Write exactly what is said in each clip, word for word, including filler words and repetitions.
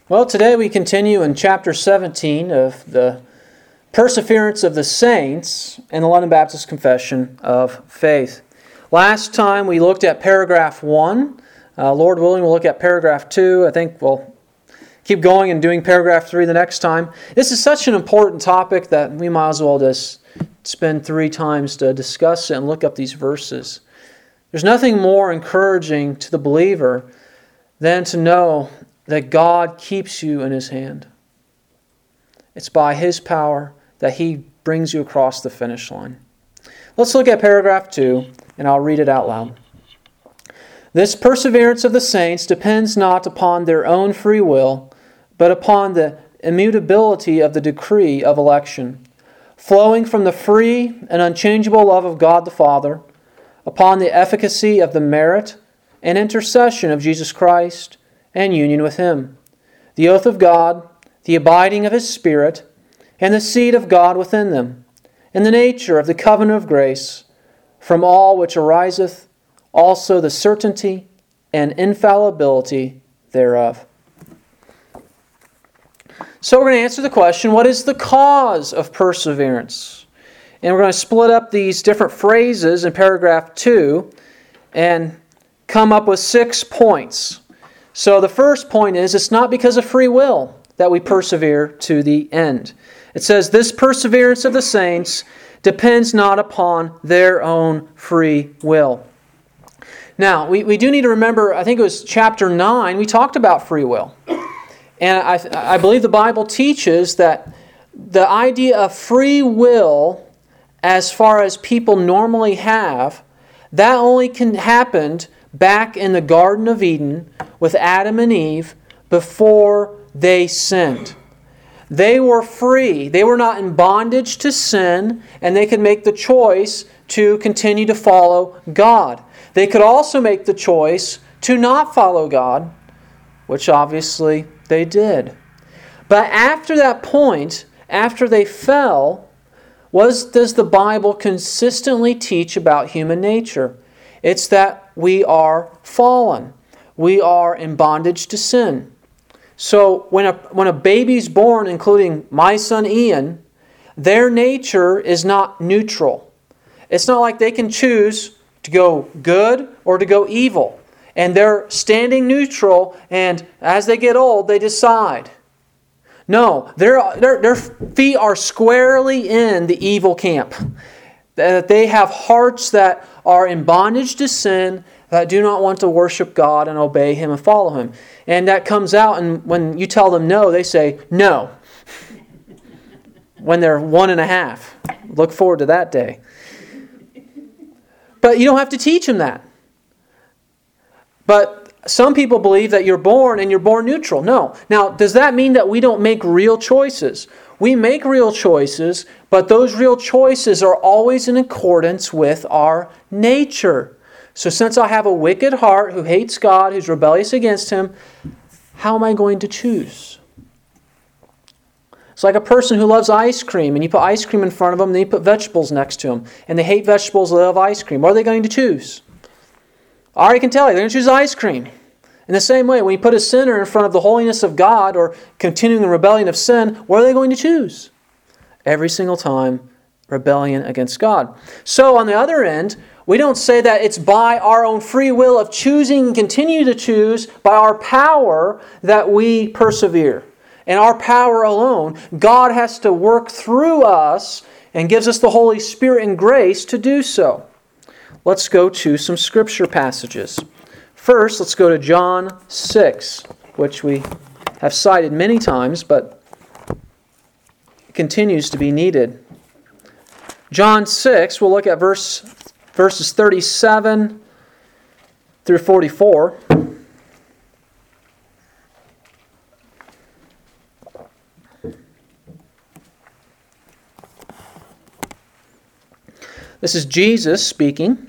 Well, today we continue in chapter seventeen of the Perseverance of the Saints in the London Baptist Confession of Faith. Last time we looked at paragraph one. Uh, Lord willing, we'll look at paragraph two. I think we'll keep going and doing paragraph three the next time. This is such an important topic that we might as well just spend three times to discuss it and look up these verses. There's nothing more encouraging to the believer than to know that God keeps you in His hand. It's by His power that He brings you across the finish line. Let's look at paragraph two, and I'll read it out loud. This perseverance of the saints depends not upon their own free will, but upon the immutability of the decree of election, flowing from the free and unchangeable love of God the Father, upon the efficacy of the merit and intercession of Jesus Christ, and union with Him, the oath of God, the abiding of His Spirit, and the seed of God within them, and the nature of the covenant of grace, from all which ariseth also the certainty and infallibility thereof. So we're going to answer the question, what is the cause of perseverance? And we're going to split up these different phrases in paragraph two and come up with six points. So the first point is, it's not because of free will that we persevere to the end. It says, this perseverance of the saints depends not upon their own free will. Now, we, we do need to remember, I think it was chapter nine, we talked about free will. And I, I believe the Bible teaches that the idea of free will, as far as people normally have, that only can happen back in the Garden of Eden with Adam and Eve before they sinned. They were free. They were not in bondage to sin, and they could make the choice to continue to follow God. They could also make the choice to not follow God, which obviously they did. But after that point, after they fell, what does the Bible consistently teach about human nature? It's that we are fallen. We are in bondage to sin. So when a, when a baby's born, including my son Ian, their nature is not neutral. It's not like they can choose to go good or to go evil. And they're standing neutral, and as they get old, they decide. No, their, their, their feet are squarely in the evil camp. That they have hearts that are in bondage to sin, that do not want to worship God and obey Him and follow Him. And that comes out, and when you tell them no, they say no. When they're one and a half. Look forward to that day. But you don't have to teach them that. But some people believe that you're born and you're born neutral. No. Now, does that mean that we don't make real choices? We make real choices, but those real choices are always in accordance with our nature. So since I have a wicked heart who hates God, who's rebellious against Him, how am I going to choose? It's like a person who loves ice cream, and you put ice cream in front of them, and then you put vegetables next to them. And they hate vegetables, they love ice cream. What are they going to choose? I already can tell you, they're going to choose ice cream. In the same way, when you put a sinner in front of the holiness of God or continuing the rebellion of sin, what are they going to choose? Every single time, rebellion against God. So on the other end, we don't say that it's by our own free will of choosing and continue to choose by our power that we persevere. And our power alone, God has to work through us and gives us the Holy Spirit and grace to do so. Let's go to some scripture passages. First, let's go to John six, which we have cited many times, but continues to be needed. John six, we'll look at verse verses thirty-seven through forty-four. This is Jesus speaking.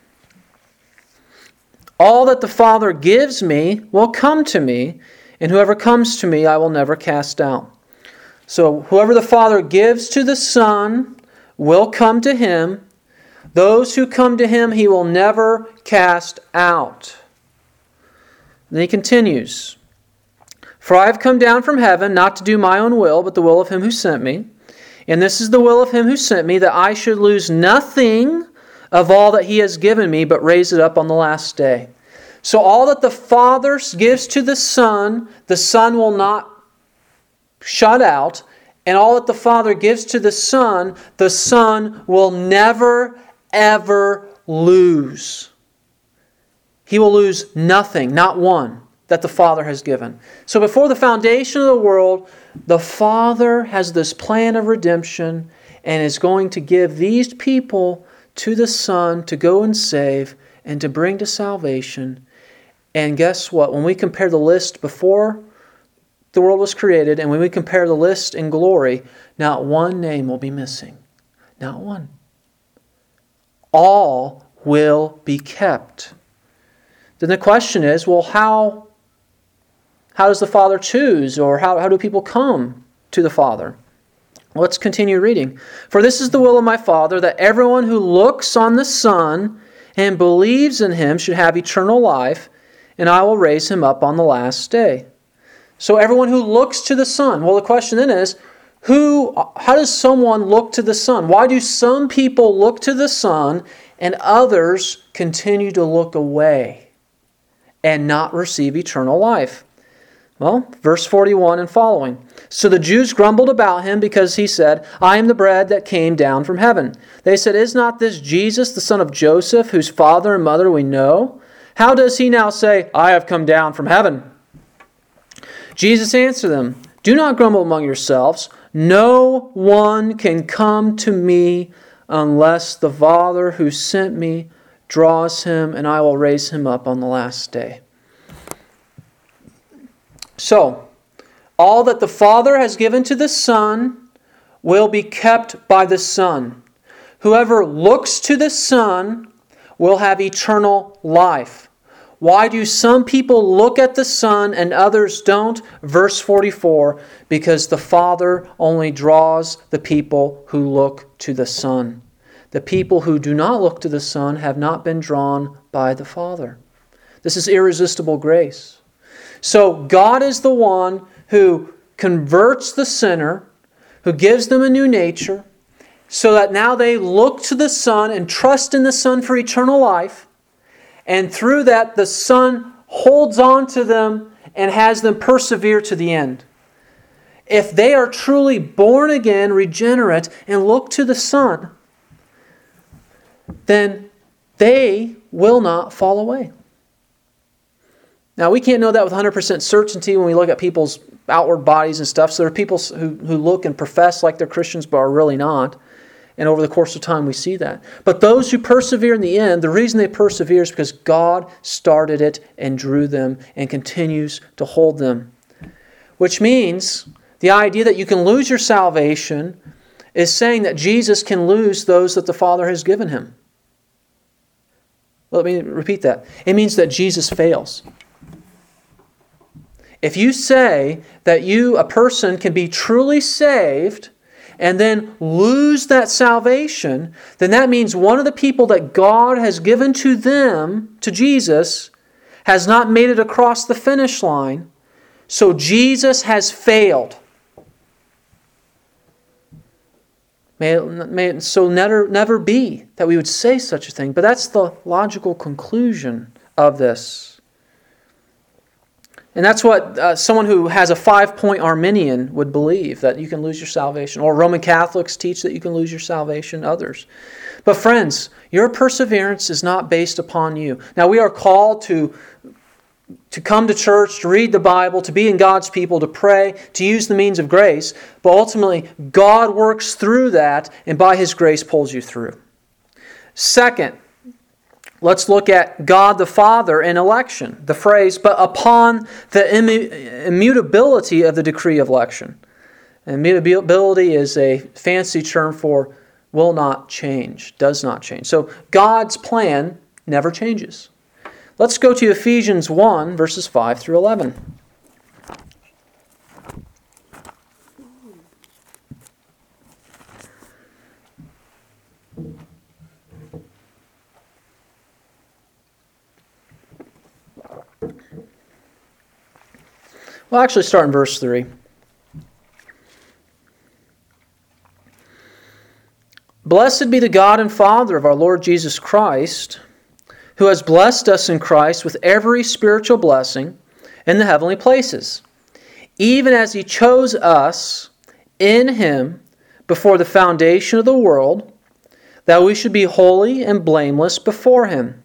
All that the Father gives me will come to me, and whoever comes to me I will never cast out. So whoever the Father gives to the Son will come to Him. Those who come to Him He will never cast out. Then He continues. For I have come down from heaven not to do my own will, but the will of him who sent me. And this is the will of him who sent me, that I should lose nothing of all that he has given me, but raise it up on the last day. So all that the Father gives to the Son, the Son will not shut out. And all that the Father gives to the Son, the Son will never, ever lose. He will lose nothing, not one, that the Father has given. So before the foundation of the world, the Father has this plan of redemption and is going to give these people to the Son to go and save and to bring to salvation. And guess what? When we compare the list before the world was created and when we compare the list in glory, not one name will be missing. Not one. All will be kept. Then the question is, well, how, how does the Father choose, or how, how do people come to the Father? Let's continue reading. For this is the will of my Father, that everyone who looks on the Son and believes in Him should have eternal life, and I will raise him up on the last day. So everyone who looks to the Son. Well, the question then is, who? How does someone look to the Son? Why do some people look to the Son and others continue to look away and not receive eternal life? Well, verse forty-one and following. So the Jews grumbled about him because he said, I am the bread that came down from heaven. They said, is not this Jesus, the son of Joseph, whose father and mother we know? How does he now say, I have come down from heaven? Jesus answered them, do not grumble among yourselves. No one can come to me unless the Father who sent me draws him, and I will raise him up on the last day. So, all that the Father has given to the Son will be kept by the Son. Whoever looks to the Son will have eternal life. Why do some people look at the Son and others don't? Verse forty-four, because the Father only draws the people who look to the Son. The people who do not look to the Son have not been drawn by the Father. This is irresistible grace. So God is the one who converts the sinner, who gives them a new nature, so that now they look to the Son and trust in the Son for eternal life. And through that, the Son holds on to them and has them persevere to the end. If they are truly born again, regenerate, and look to the Son, then they will not fall away. Now, we can't know that with one hundred percent certainty when we look at people's outward bodies and stuff. So there are people who, who look and profess like they're Christians but are really not. And over the course of time, we see that. But those who persevere in the end, the reason they persevere is because God started it and drew them and continues to hold them. Which means the idea that you can lose your salvation is saying that Jesus can lose those that the Father has given him. Let me repeat that. It means that Jesus fails. If you say that you, a person, can be truly saved and then lose that salvation, then that means one of the people that God has given to them, to Jesus, has not made it across the finish line. So Jesus has failed. May it, may it so never, never be that we would say such a thing. But that's the logical conclusion of this. And that's what uh, someone who has a five-point Arminian would believe, that you can lose your salvation. Or Roman Catholics teach that you can lose your salvation, others. But friends, your perseverance is not based upon you. Now, we are called to, to come to church, to read the Bible, to be in God's people, to pray, to use the means of grace. But ultimately, God works through that, and by His grace pulls you through. Second, let's look at God the Father in election. The phrase, but upon the immutability of the decree of election. Immutability is a fancy term for will not change, does not change. So God's plan never changes. Let's go to Ephesians one, verses five through eleven. We'll actually start in verse three. Blessed be the God and Father of our Lord Jesus Christ, who has blessed us in Christ with every spiritual blessing in the heavenly places, even as He chose us in Him before the foundation of the world, that we should be holy and blameless before Him.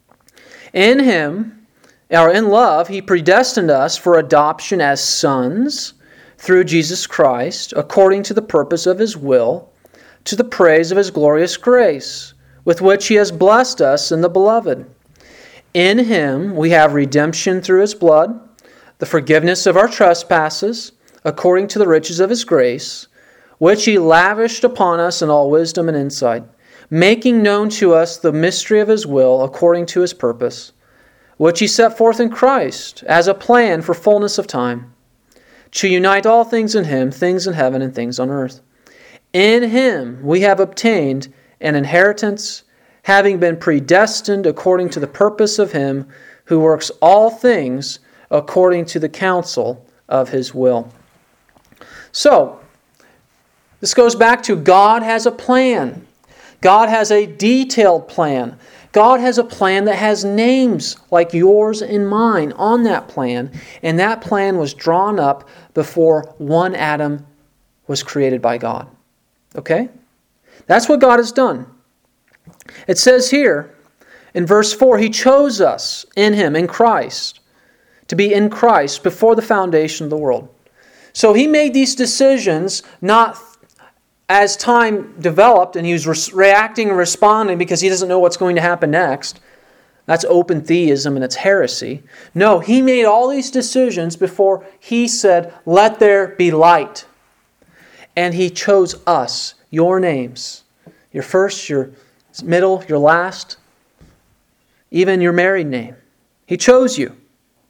In Him, or in love, He predestined us for adoption as sons through Jesus Christ, according to the purpose of His will, to the praise of His glorious grace, with which He has blessed us in the Beloved. In Him we have redemption through His blood, the forgiveness of our trespasses, according to the riches of His grace, which He lavished upon us in all wisdom and insight, making known to us the mystery of His will, according to His purpose, which He set forth in Christ as a plan for fullness of time, to unite all things in Him, things in heaven and things on earth. In Him we have obtained an inheritance, having been predestined according to the purpose of Him who works all things according to the counsel of His will. So, this goes back to God has a plan. God has a detailed plan. God has a plan that has names like yours and mine on that plan, and that plan was drawn up before one Adam was created by God. Okay? That's what God has done. It says here in verse four, He chose us in Him, in Christ, to be in Christ before the foundation of the world. So He made these decisions not as time developed and He was re- reacting and responding because He doesn't know what's going to happen next. That's open theism and it's heresy. No, He made all these decisions before He said, let there be light. And He chose us, your names, your first, your middle, your last, even your married name. He chose you.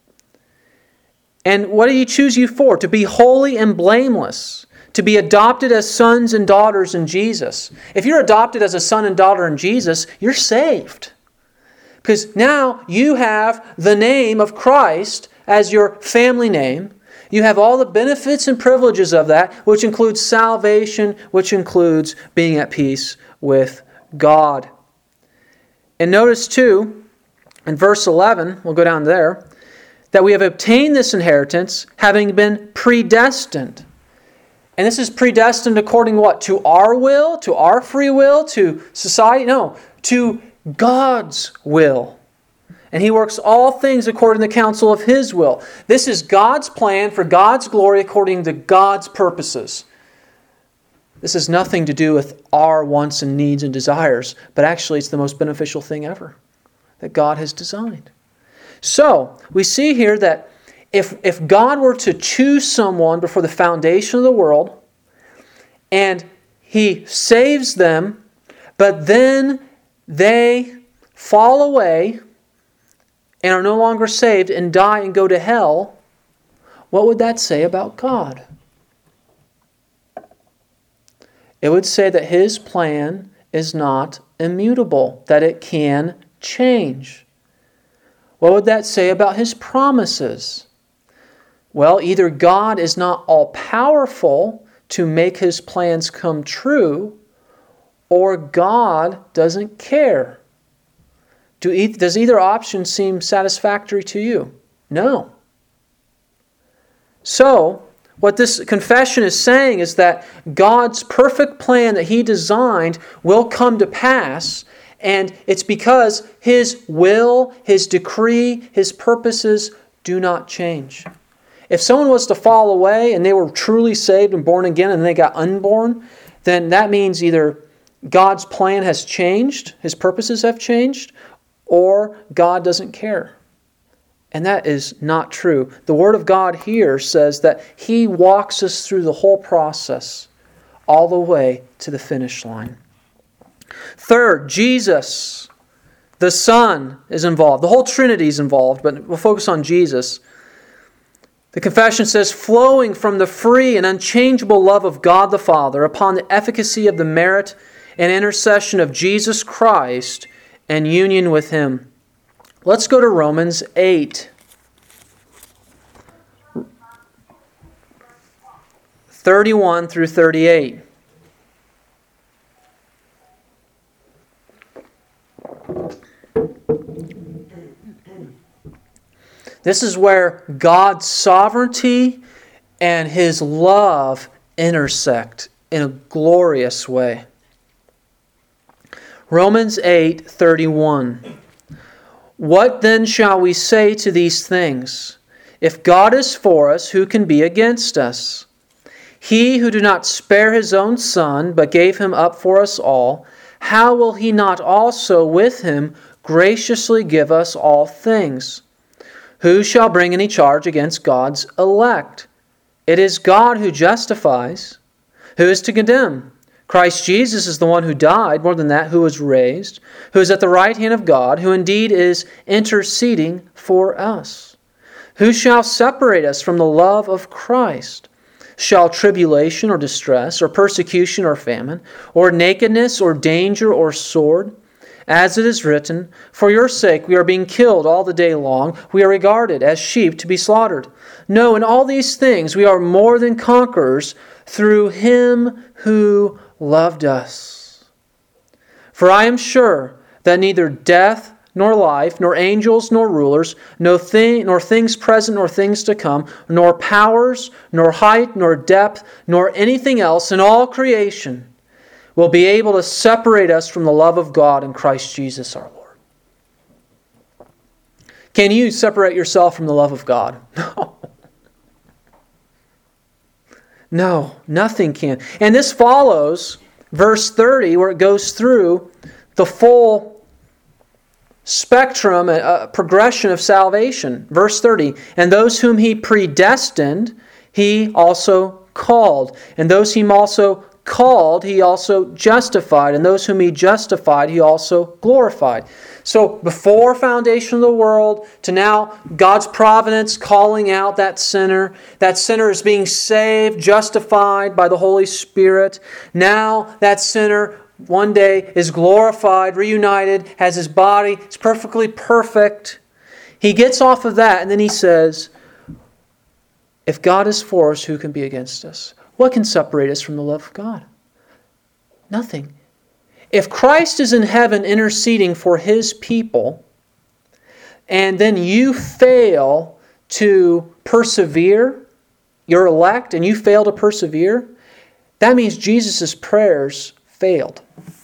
And what did He choose you for? To be holy and blameless, to be adopted as sons and daughters in Jesus. If you're adopted as a son and daughter in Jesus, you're saved. Because now you have the name of Christ as your family name. You have all the benefits and privileges of that, which includes salvation, which includes being at peace with God. And notice too, in verse eleven, we'll go down there, that we have obtained this inheritance having been predestined. And this is predestined according to what? To our will? To our free will? To society? No, to God's will. And He works all things according to the counsel of His will. This is God's plan for God's glory according to God's purposes. This has nothing to do with our wants and needs and desires, but actually it's the most beneficial thing ever that God has designed. So, we see here that if, if God were to choose someone before the foundation of the world, and He saves them, but then they fall away and are no longer saved and die and go to hell, what would that say about God? It would say that His plan is not immutable, that it can change. What would that say about His promises? Well, either God is not all-powerful to make His plans come true, or God doesn't care. Do e- does either option seem satisfactory to you? No. So, what this confession is saying is that God's perfect plan that He designed will come to pass, and it's because His will, His decree, His purposes do not change. If someone was to fall away and they were truly saved and born again and they got unborn, then that means either God's plan has changed, His purposes have changed, or God doesn't care. And that is not true. The Word of God here says that He walks us through the whole process, all the way to the finish line. Third, Jesus, the Son, is involved. The whole Trinity is involved, but we'll focus on Jesus. The confession says, flowing from the free and unchangeable love of God the Father upon the efficacy of the merit and intercession of Jesus Christ and union with Him. Let's go to Romans eight. thirty-one through thirty-eight. This is where God's sovereignty and His love intersect in a glorious way. Romans eight thirty-one. What then shall we say to these things? If God is for us, who can be against us? He who did not spare His own Son, but gave Him up for us all, how will He not also with Him graciously give us all things? Who shall bring any charge against God's elect? It is God who justifies. Who is to condemn? Christ Jesus is the one who died, more than that, who was raised, who is at the right hand of God, who indeed is interceding for us. Who shall separate us from the love of Christ? Shall tribulation or distress, or persecution or famine, or nakedness or danger or sword? As it is written, for your sake we are being killed all the day long. We are regarded as sheep to be slaughtered. No, in all these things we are more than conquerors through Him who loved us. For I am sure that neither death nor life, nor angels, nor rulers, no thing, nor things present, nor things to come, nor powers, nor height, nor depth, nor anything else in all creation will be able to separate us from the love of God in Christ Jesus our Lord. Can you separate yourself from the love of God? No. No, nothing can. And this follows verse thirty, where it goes through the full spectrum, uh, progression of salvation. Verse thirty, and those whom He predestined, He also called. And those He also called, He also justified. And those whom He justified, He also glorified. So before foundation of the world to now God's providence calling out that sinner. That sinner is being saved, justified by the Holy Spirit. Now that sinner one day is glorified, reunited, has his body, is perfectly perfect. He gets off of that and then he says, if God is for us, who can be against us? What can separate us from the love of God? Nothing. If Christ is in heaven interceding for His people, and then you fail to persevere, you're elect, and you fail to persevere, that means Jesus' prayers failed.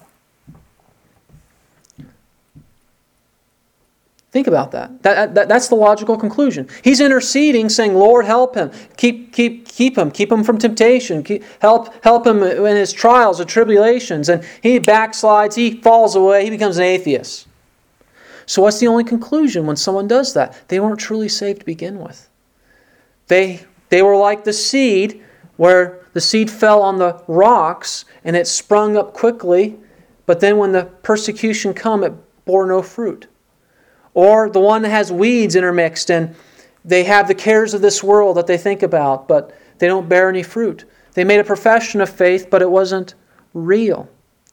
Think about that. That, that. That's the logical conclusion. He's interceding, saying, Lord, help him. Keep keep, keep him. Keep him from temptation. Keep, help, help him in his trials and tribulations. And he backslides. He falls away. He becomes an atheist. So what's the only conclusion when someone does that? They weren't truly saved to begin with. They, they were like the seed where the seed fell on the rocks and it sprung up quickly. But then when the persecution came, it bore no fruit. Or the one that has weeds intermixed and they have the cares of this world that they think about, but they don't bear any fruit. They made a profession of faith, but it wasn't real.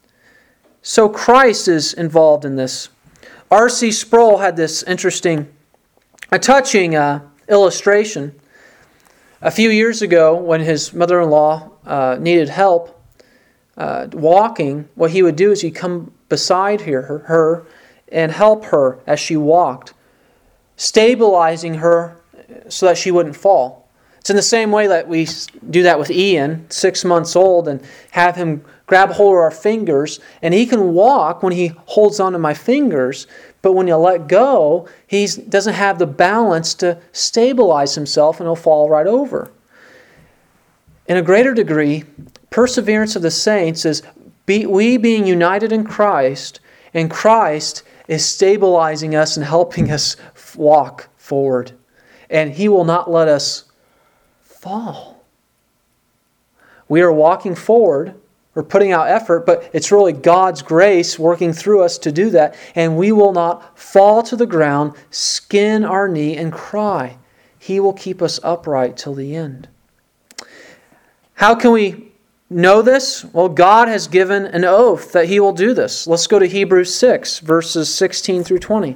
So Christ is involved in this. R C Sproul had this interesting, a touching uh, illustration. A few years ago, when his mother-in-law uh, needed help uh, walking, what he would do is he'd come beside her, her, her and help her as she walked, stabilizing her so that she wouldn't fall. It's in the same way that we do that with Ian, six months old, and have him grab hold of our fingers, and he can walk when he holds onto my fingers, but when you let go, he doesn't have the balance to stabilize himself, and he'll fall right over. In a greater degree, perseverance of the saints is be, we being united in Christ, and Christ is stabilizing us and helping us walk forward. And He will not let us fall. We are walking forward. We're putting out effort, but it's really God's grace working through us to do that. And we will not fall to the ground, skin our knee, and cry. He will keep us upright till the end. How can we know this? Well, God has given an oath that He will do this. Let's go to Hebrews six, verses sixteen through twenty.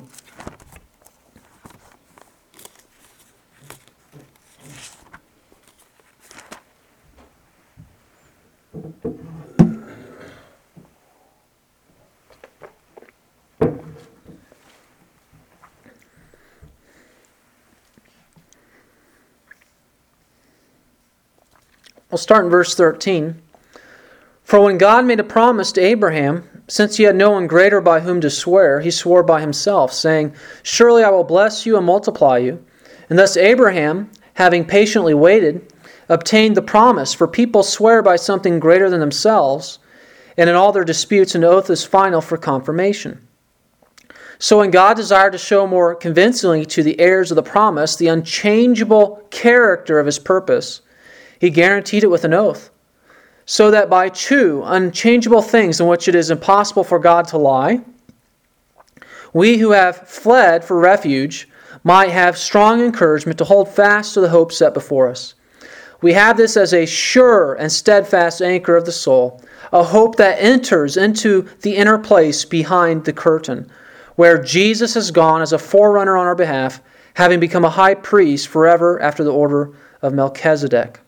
We'll start in verse thirteen. For when God made a promise to Abraham, since he had no one greater by whom to swear, he swore by himself, saying, Surely I will bless you and multiply you. And thus Abraham, having patiently waited, obtained the promise. For people swear by something greater than themselves, and in all their disputes an oath is final for confirmation. So when God desired to show more convincingly to the heirs of the promise the unchangeable character of his purpose, he guaranteed it with an oath, so that by two unchangeable things in which it is impossible for God to lie, we who have fled for refuge might have strong encouragement to hold fast to the hope set before us. We have this as a sure and steadfast anchor of the soul, a hope that enters into the inner place behind the curtain, where Jesus has gone as a forerunner on our behalf, having become a high priest forever after the order of Melchizedek.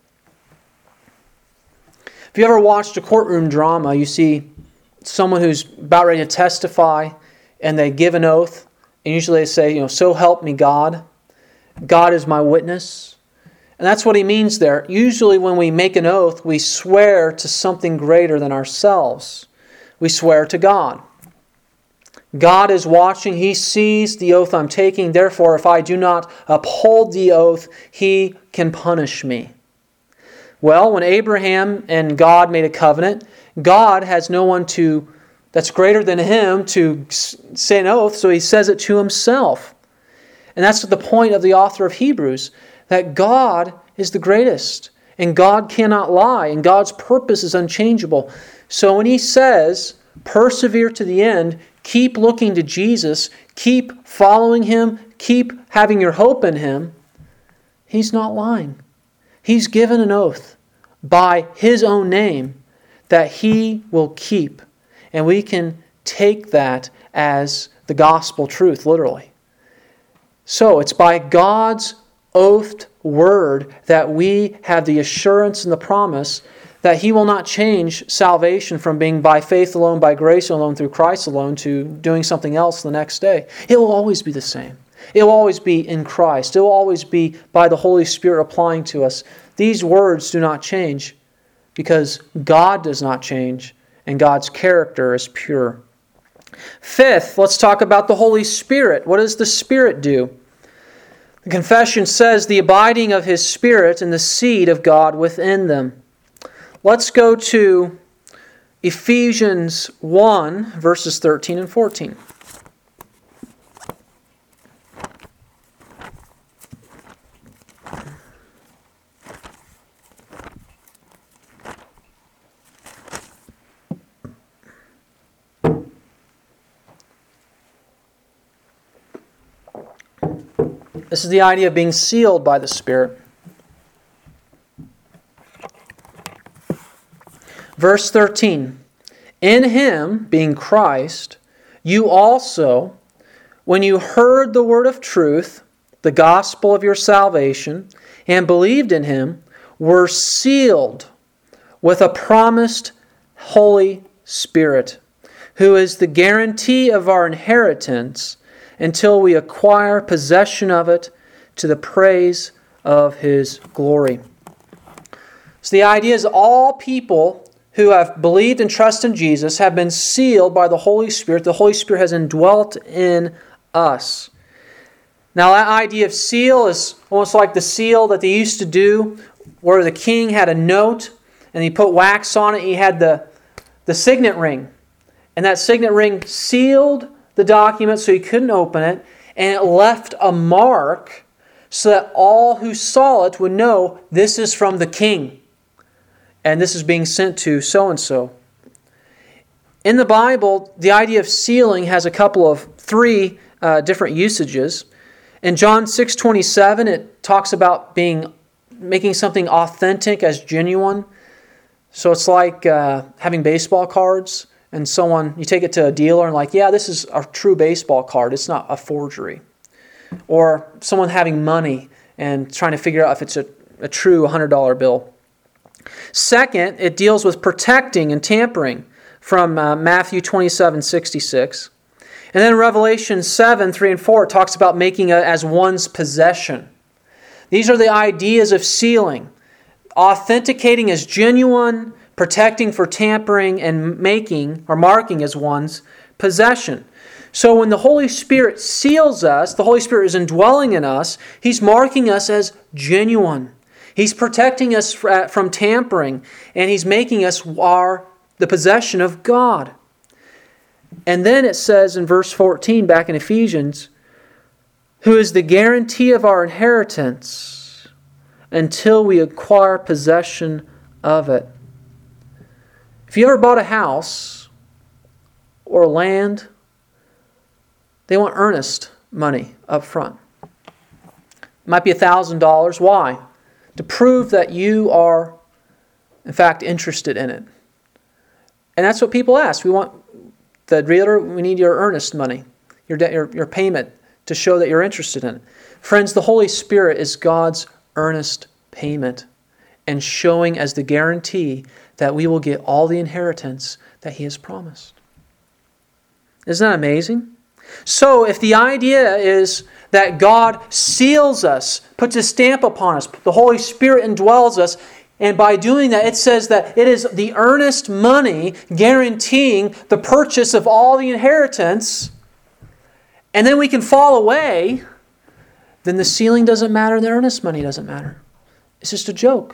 If you ever watched a courtroom drama, you see someone who's about ready to testify, and they give an oath, and usually they say, you know, so help me God. God is my witness. And that's what he means there. Usually when we make an oath, we swear to something greater than ourselves. We swear to God. God is watching. He sees the oath I'm taking. Therefore, if I do not uphold the oath, he can punish me. Well, when Abraham and God made a covenant, God has no one to that's greater than him to say an oath, so he says it to himself. And that's the point of the author of Hebrews, that God is the greatest, and God cannot lie, and God's purpose is unchangeable. So when he says, persevere to the end, keep looking to Jesus, keep following him, keep having your hope in him, he's not lying. He's given an oath by his own name that he will keep. And we can take that as the gospel truth, literally. So it's by God's oathed word that we have the assurance and the promise that he will not change salvation from being by faith alone, by grace alone, through Christ alone, to doing something else the next day. It will always be the same. It will always be in Christ. It will always be by the Holy Spirit applying to us. These words do not change because God does not change and God's character is pure. Fifth, let's talk about the Holy Spirit. What does the Spirit do? The confession says the abiding of His Spirit and the seed of God within them. Let's go to Ephesians one, verses thirteen and fourteen. This is the idea of being sealed by the Spirit. Verse thirteen, in Him, being Christ, you also, when you heard the word of truth, the gospel of your salvation, and believed in Him, were sealed with a promised Holy Spirit, who is the guarantee of our inheritance until we acquire possession of it to the praise of His glory. So the idea is all people who have believed and trusted in Jesus have been sealed by the Holy Spirit. The Holy Spirit has indwelt in us. Now that idea of seal is almost like the seal that they used to do where the king had a note and he put wax on it. He had the, the signet ring. And that signet ring sealed the document so he couldn't open it, and it left a mark so that all who saw it would know this is from the king and this is being sent to so-and-so. In the Bible, the idea of sealing has a couple of three uh, different usages. In John six twenty-seven, it talks about being making something authentic as genuine. So it's like uh, having baseball cards. And someone, you take it to a dealer and like, yeah, this is a true baseball card. It's not a forgery. Or someone having money and trying to figure out if it's a, a true one hundred dollar bill. Second, it deals with protecting and tampering from uh, Matthew twenty-seven sixty-six. And then Revelation seven, three and four talks about making it as one's possession. These are the ideas of sealing. Authenticating as genuine, protecting for tampering, and making or marking as one's possession. So when the Holy Spirit seals us, the Holy Spirit is indwelling in us, He's marking us as genuine. He's protecting us from tampering, and He's making us our, the possession of God. And then it says in verse fourteen, back in Ephesians, who is the guarantee of our inheritance until we acquire possession of it. If you ever bought a house or land, they want earnest money up front. It might be one thousand dollars. Why? To prove that you are, in fact, interested in it. And that's what people ask. We want the realtor, we need your earnest money, your, de- your, your payment to show that you're interested in it. Friends, the Holy Spirit is God's earnest payment and showing as the guarantee that we will get all the inheritance that He has promised. Isn't that amazing? So if the idea is that God seals us, puts a stamp upon us, the Holy Spirit indwells us, and by doing that, it says that it is the earnest money guaranteeing the purchase of all the inheritance, and then we can fall away, then the sealing doesn't matter, the earnest money doesn't matter. It's just a joke.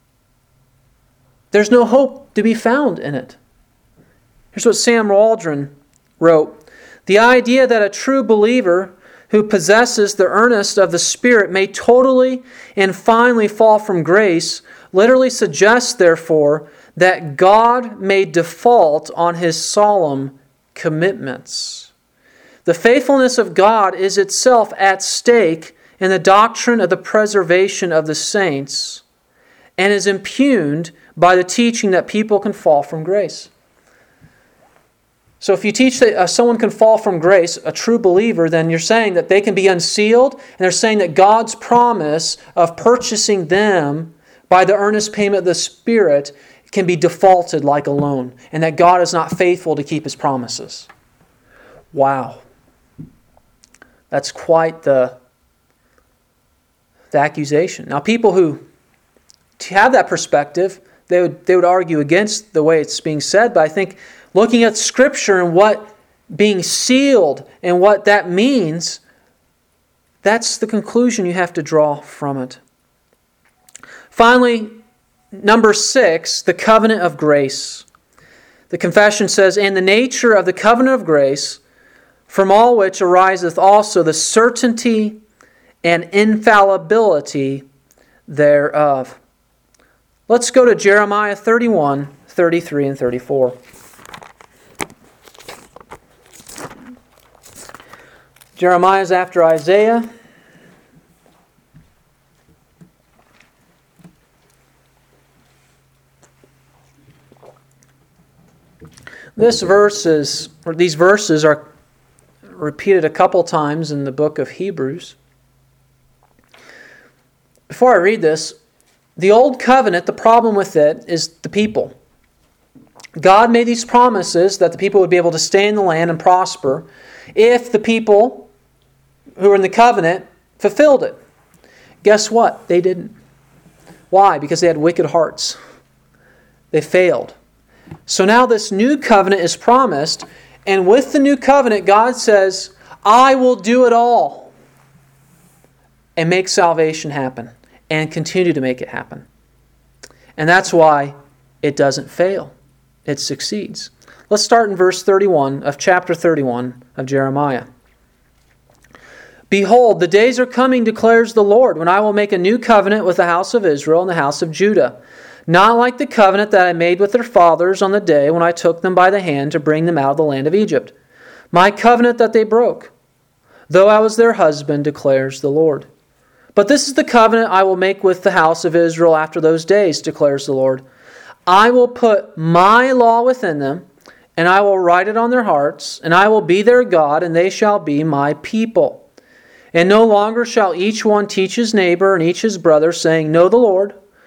There's no hope to be found in it. Here's what Sam Waldron wrote. The idea that a true believer who possesses the earnest of the Spirit may totally and finally fall from grace literally suggests, therefore, that God may default on His solemn commitments. The faithfulness of God is itself at stake in the doctrine of the preservation of the saints and is impugned by the teaching that people can fall from grace. So if you teach that uh, someone can fall from grace, a true believer, then you're saying that they can be unsealed, and they're saying that God's promise of purchasing them by the earnest payment of the Spirit can be defaulted like a loan, and that God is not faithful to keep His promises. Wow. That's quite the, the accusation. Now, people who have that perspective, they would, they would argue against the way it's being said, but I think looking at Scripture and what being sealed and what that means, that's the conclusion you have to draw from it. Finally, number six, the covenant of grace. The confession says, and the nature of the covenant of grace, from all which ariseth also the certainty and infallibility thereof. Let's go to Jeremiah thirty-one, thirty-three, and thirty-four. Jeremiah is after Isaiah. This verse is, or these verses are repeated a couple times in the book of Hebrews. Before I read this, the Old Covenant, the problem with it is the people. God made these promises that the people would be able to stay in the land and prosper if the people who were in the covenant fulfilled it. Guess what? They didn't. Why? Because they had wicked hearts. They failed. So now this new covenant is promised, and with the new covenant, God says, I will do it all and make salvation happen and continue to make it happen. And that's why it doesn't fail. It succeeds. Let's start in verse thirty-one of chapter thirty-one of Jeremiah. Behold, the days are coming, declares the Lord, when I will make a new covenant with the house of Israel and the house of Judah. Not like the covenant that I made with their fathers on the day when I took them by the hand to bring them out of the land of Egypt. My covenant that they broke, though I was their husband, declares the Lord. But this is the covenant I will make with the house of Israel after those days, declares the Lord. I will put my law within them, and I will write it on their hearts, and I will be their God, and they shall be my people. And no longer shall each one teach his neighbor and each his brother, saying, Know the Lord,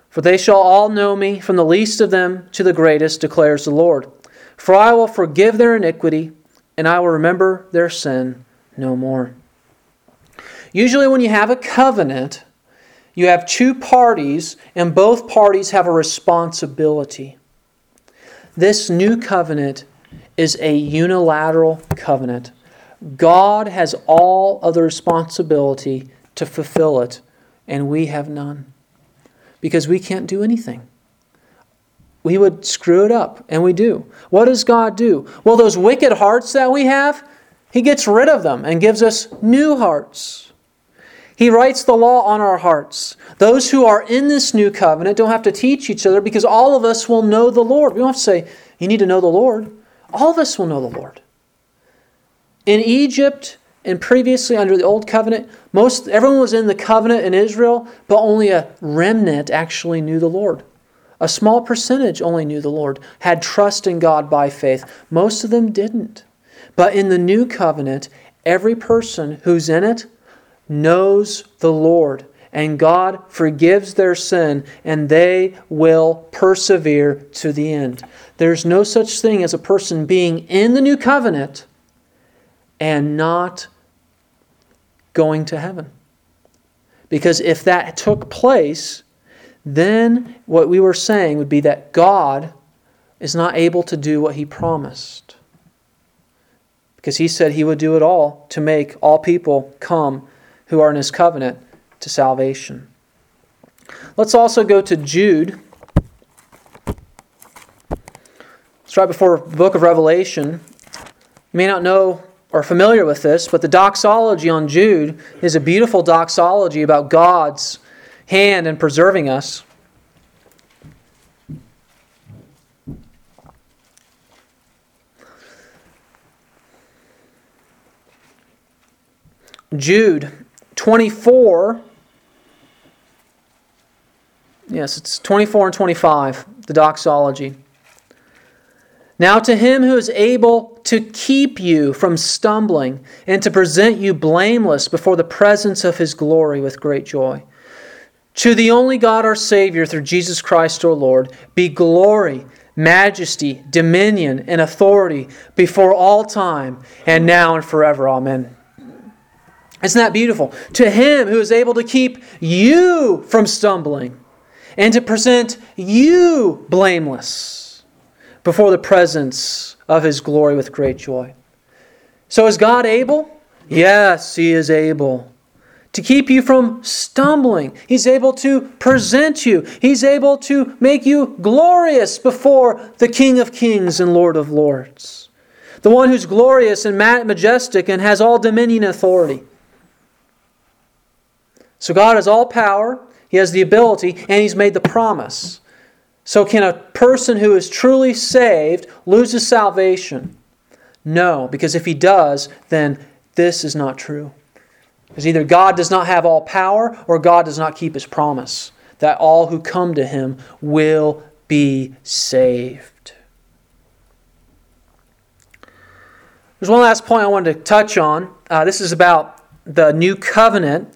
For they shall all know me, from the least of them to the greatest, declares the Lord. For I will forgive their iniquity, and I will remember their sin no more. Usually when you have a covenant, you have two parties, and both parties have a responsibility. This new covenant is a unilateral covenant. God has all of the responsibility to fulfill it, and we have none. Because we can't do anything. We would screw it up, and we do. What does God do? Well, those wicked hearts that we have, He gets rid of them and gives us new hearts. He writes the law on our hearts. Those who are in this new covenant don't have to teach each other because all of us will know the Lord. We don't have to say, you need to know the Lord. All of us will know the Lord. In Egypt, and previously under the Old Covenant, most everyone was in the covenant in Israel, but only a remnant actually knew the Lord. A small percentage only knew the Lord, had trust in God by faith. Most of them didn't. But in the new covenant, every person who's in it knows the Lord, and God forgives their sin, and they will persevere to the end. There's no such thing as a person being in the new covenant and not going to heaven. Because if that took place, then what we were saying would be that God is not able to do what He promised. Because He said He would do it all to make all people come who are in His covenant to salvation. Let's also go to Jude. It's right before the book of Revelation. You may not know or familiar with this, but the doxology on Jude is a beautiful doxology about God's hand in preserving us. Jude twenty-four. Yes, it's twenty-four and twenty-five, the doxology. Now to Him who is able to keep you from stumbling and to present you blameless before the presence of His glory with great joy. To the only God our Savior through Jesus Christ our Lord, be glory, majesty, dominion, and authority before all time and now and forever. Amen. Isn't that beautiful? To Him who is able to keep you from stumbling and to present you blameless before the presence of His glory with great joy. So is God able? Yes, He is able to keep you from stumbling. He's able to present you. He's able to make you glorious before the King of Kings and Lord of Lords. The one who's glorious and majestic and has all dominion and authority. So God has all power. He has the ability, and He's made the promise. So can a person who is truly saved lose his salvation? No, because if he does, then this is not true. Because either God does not have all power or God does not keep His promise that all who come to Him will be saved. There's one last point I wanted to touch on. Uh, this is about the new covenant.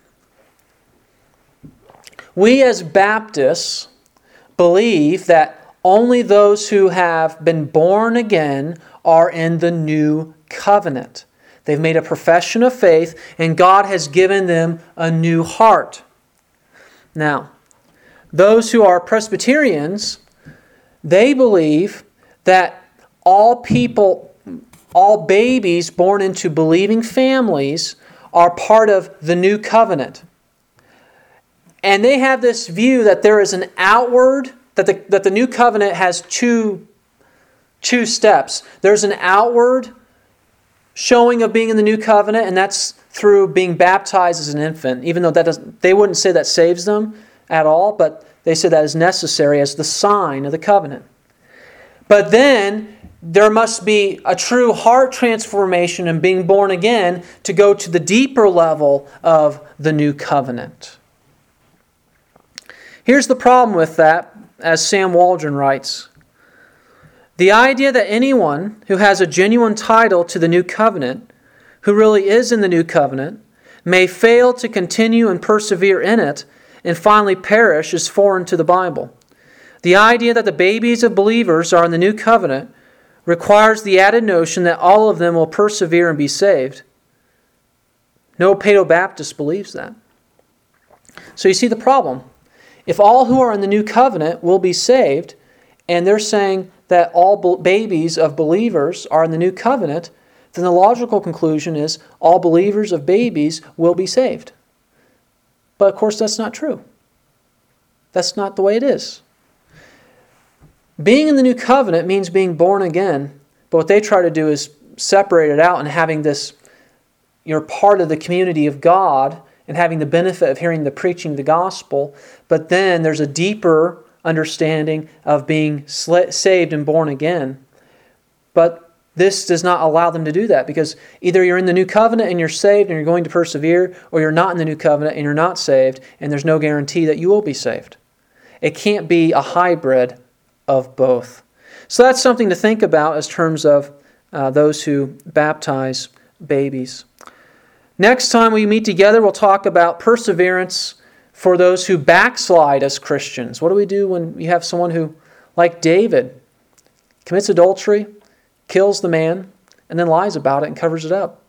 We as Baptists believe that only those who have been born again are in the new covenant. They've made a profession of faith, and God has given them a new heart. Now, those who are Presbyterians, they believe that all people, all babies born into believing families are part of the new covenant. And they have this view that there is an outward, that the, that the new covenant has two, two steps. There's an outward showing of being in the new covenant, and that's through being baptized as an infant, even though that doesn't, they wouldn't say that saves them at all, but they say that is necessary as the sign of the covenant. But then there must be a true heart transformation and being born again to go to the deeper level of the new covenant. Here's the problem with that, as Sam Waldron writes. The idea that anyone who has a genuine title to the new covenant, who really is in the new covenant, may fail to continue and persevere in it, and finally perish is foreign to the Bible. The idea that the babies of believers are in the new covenant requires the added notion that all of them will persevere and be saved. No Paedo-Baptist believes that. So you see the problem. If all who are in the new covenant will be saved, and they're saying that all babies of believers are in the new covenant, then the logical conclusion is all believers of babies will be saved. But of course that's not true. That's not the way it is. Being in the new covenant means being born again, but what they try to do is separate it out and having this, you're part of the community of God and having the benefit of hearing the preaching of the gospel, but then there's a deeper understanding of being saved and born again. But this does not allow them to do that, because either you're in the new covenant and you're saved and you're going to persevere, or you're not in the new covenant and you're not saved, and there's no guarantee that you will be saved. It can't be a hybrid of both. So that's something to think about as terms of uh, those who baptize babies. Next time we meet together, we'll talk about perseverance for those who backslide as Christians. What do we do when you have someone who, like David, commits adultery, kills the man, and then lies about it and covers it up?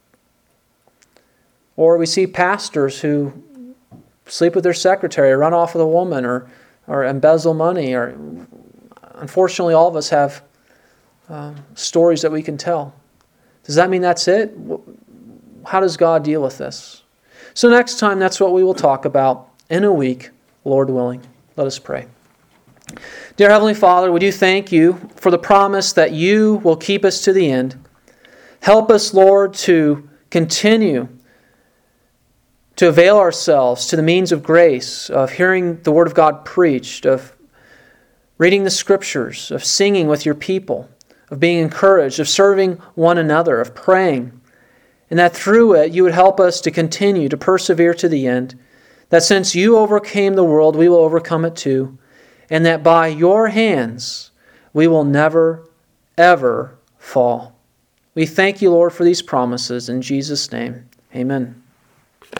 Or we see pastors who sleep with their secretary, or run off with a woman, or, or embezzle money. Or unfortunately, all of us have uh, stories that we can tell. Does that mean that's it? How does God deal with this? So next time, that's what we will talk about in a week, Lord willing. Let us pray. Dear Heavenly Father, we do thank you for the promise that you will keep us to the end. Help us, Lord, to continue to avail ourselves to the means of grace, of hearing the Word of God preached, of reading the Scriptures, of singing with your people, of being encouraged, of serving one another, of praying, and that through it you would help us to continue to persevere to the end, that since you overcame the world, we will overcome it too, and that by your hands we will never, ever fall. We thank you, Lord, for these promises. In Jesus' name, amen.